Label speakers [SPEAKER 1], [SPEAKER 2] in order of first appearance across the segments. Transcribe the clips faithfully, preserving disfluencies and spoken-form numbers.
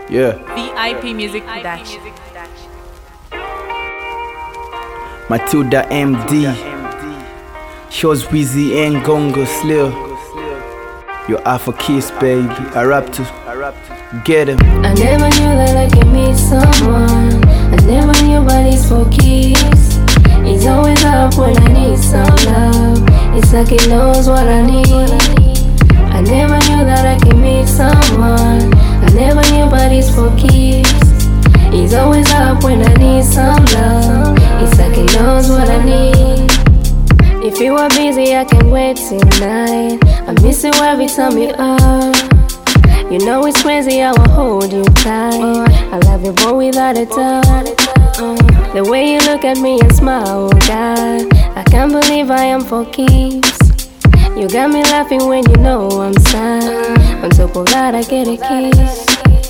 [SPEAKER 1] Yeah.
[SPEAKER 2] V I P Music Production.
[SPEAKER 1] Matilda M D. Shows Weezy and Gongo Slill. Your Alpha Kiss, baby. I rap to get him.
[SPEAKER 3] I never knew that I could meet someone. I never knew bodies for keys. He's always up when I need some love. It's like he knows what I need. I never knew that I could meet someone. I never knew bodies for keys. He's always up when I need some love. It's like he knows what I need. If you are busy, I can wait tonight. I miss you every time you're up. You know it's crazy how I hold you tight. I love you boy without a doubt. uh, The way you look at me and smile, oh God, I can't believe I am for keeps. You got me laughing when you know I'm sad. On top of that I get a kiss.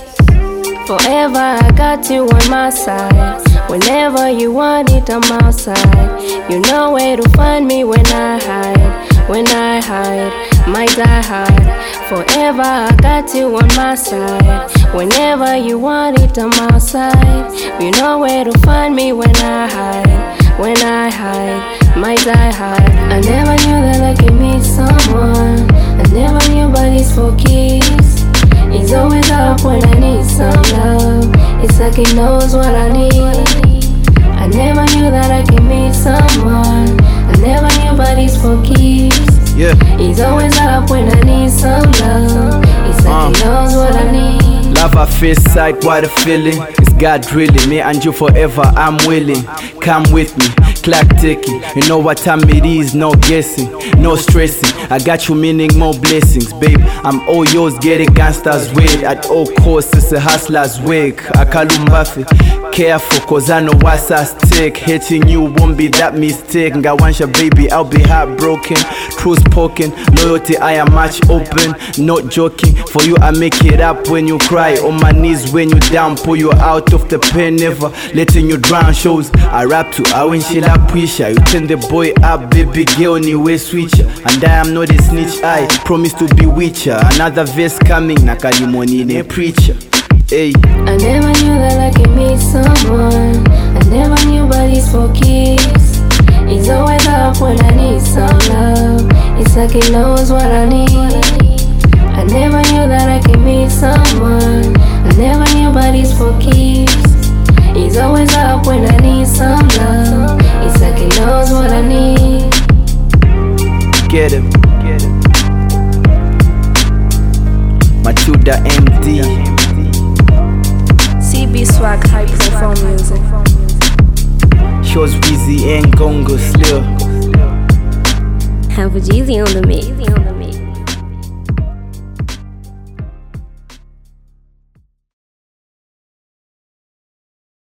[SPEAKER 3] Forever I got you on my side. Whenever you want it, I'm outside. You know where to find me when I hide. When I hide, might I hide. Forever I got you on my side. Whenever you want it, I'm outside. You know where to find me when I hide. When I hide, might I hide. I never knew that I could meet someone. I never knew bodies for keys. He's always up when I need some love. It's like he knows what I need. I never knew that I could meet someone. I never knew bodies for keys.
[SPEAKER 1] Yeah.
[SPEAKER 3] He's always up when I need some love. It's like uh. he knows what I need.
[SPEAKER 1] Love at first sight, what a feeling. It's God really, me and you forever, I'm willing. Come with me, clock ticking. You know what time it is, no guessing, no stressing. I got you meaning more blessings, babe. I'm all yours, get it gangsters way. At all costs, it's a hustler's wig. I call you Mbappe. Careful, cause I know what's at stake. Hating you won't be that mistake. I want your baby, I'll be heartbroken. Truth spoken, loyalty, I am much open. Not joking, for you I make it up when you cry. On my knees when you down, pull you out of the pen. Never letting you drown shows. I rap to I when she like pusher. You turn the boy up, baby girl, anyway switcher. And I am not a snitch, I promise to be with ya. Another verse coming, nakali money in a preacher. Hey.
[SPEAKER 3] I never knew that I could meet someone. I never knew bodies for keys. He's always up when I need some love. It's like he knows what I need. I never knew that I could meet someone. I never knew bodies for keys. He's always up when I need some love. It's like he knows what I need.
[SPEAKER 1] Get him. Get him. Matilda M D.
[SPEAKER 3] C B Swag, high profile music.
[SPEAKER 1] Shows Weezy and Gongo Slill.
[SPEAKER 3] Have a Jeezy on the mix.